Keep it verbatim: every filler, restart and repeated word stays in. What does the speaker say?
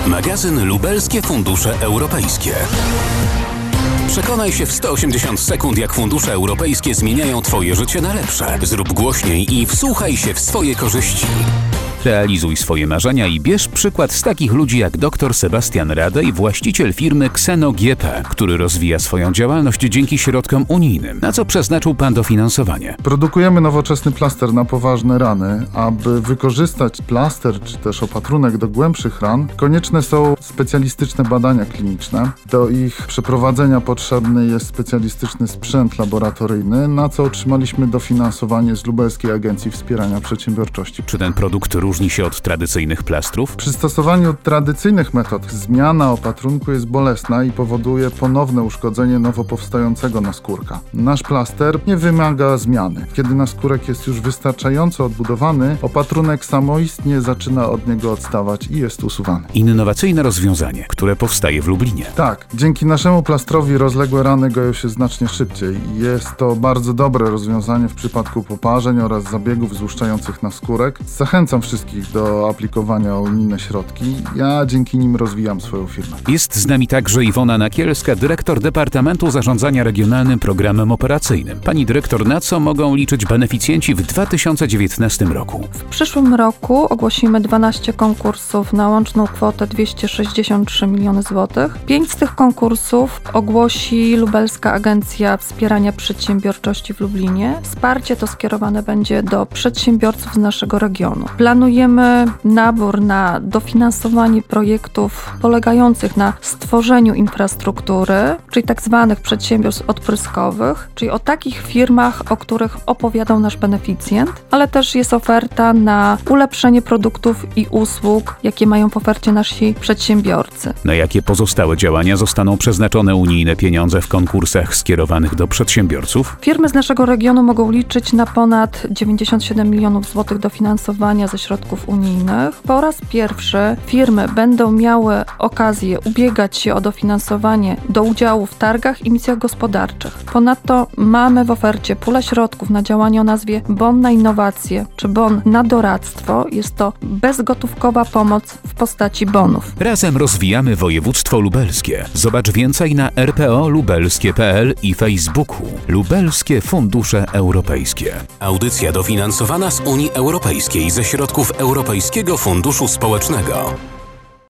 Magazyn Lubelskie Fundusze Europejskie. Przekonaj się w sto osiemdziesiąt sekund, jak fundusze europejskie zmieniają Twoje życie na lepsze. Zrób głośniej i wsłuchaj się w swoje korzyści. Realizuj swoje marzenia i bierz przykład z takich ludzi jak dr Sebastian Radej, właściciel firmy Xeno G P, który rozwija swoją działalność dzięki środkom unijnym. Na co przeznaczył Pan dofinansowanie? Produkujemy nowoczesny plaster na poważne rany. Aby wykorzystać plaster czy też opatrunek do głębszych ran, konieczne są specjalistyczne badania kliniczne. Do ich przeprowadzenia potrzebny jest specjalistyczny sprzęt laboratoryjny, na co otrzymaliśmy dofinansowanie z Lubelskiej Agencji Wspierania Przedsiębiorczości. Czy ten produkt różni się od tradycyjnych plastrów? Przy stosowaniu tradycyjnych metod zmiana opatrunku jest bolesna i powoduje ponowne uszkodzenie nowo powstającego naskórka. Nasz plaster nie wymaga zmiany. Kiedy naskórek jest już wystarczająco odbudowany, opatrunek samoistnie zaczyna od niego odstawać i jest usuwany. Innowacyjne rozwiązanie, które powstaje w Lublinie. Tak, dzięki naszemu plastrowi rozległe rany goją się znacznie szybciej. Jest to bardzo dobre rozwiązanie w przypadku poparzeń oraz zabiegów złuszczających naskórek. Zachęcam wszystkich do aplikowania o unijne środki. Ja dzięki nim rozwijam swoją firmę. Jest z nami także Iwona Nakielska, dyrektor Departamentu Zarządzania Regionalnym Programem Operacyjnym. Pani dyrektor, na co mogą liczyć beneficjenci w dwa tysiące dziewiętnastym roku? W przyszłym roku ogłosimy dwanaście konkursów na łączną kwotę dwieście sześćdziesiąt trzy miliony złotych. Pięć z tych konkursów ogłosi Lubelska Agencja Wspierania Przedsiębiorczości w Lublinie. Wsparcie to skierowane będzie do przedsiębiorców z naszego regionu. Planujemy nabór na dofinansowanie projektów polegających na stworzeniu infrastruktury, czyli tak zwanych przedsiębiorstw odpryskowych, czyli o takich firmach, o których opowiadał nasz beneficjent, ale też jest oferta na ulepszenie produktów i usług, jakie mają w ofercie nasi przedsiębiorcy. Na jakie pozostałe działania zostaną przeznaczone unijne pieniądze w konkursach skierowanych do przedsiębiorców? Firmy z naszego regionu mogą liczyć na ponad dziewięćdziesiąt siedem milionów złotych dofinansowania ze środków unijnych. Po raz pierwszy firmy będą miały okazję ubiegać się o dofinansowanie do udziału w targach i misjach gospodarczych. Ponadto mamy w ofercie pulę środków na działanie o nazwie Bon na innowacje czy Bon na doradztwo. Jest to bezgotówkowa pomoc w postaci bonów. Razem rozwijamy województwo lubelskie. Zobacz więcej na r p o lubelskie kropka p l i Facebooku. Lubelskie Fundusze Europejskie. Audycja dofinansowana z Unii Europejskiej ze środków Europejskiego Funduszu Społecznego.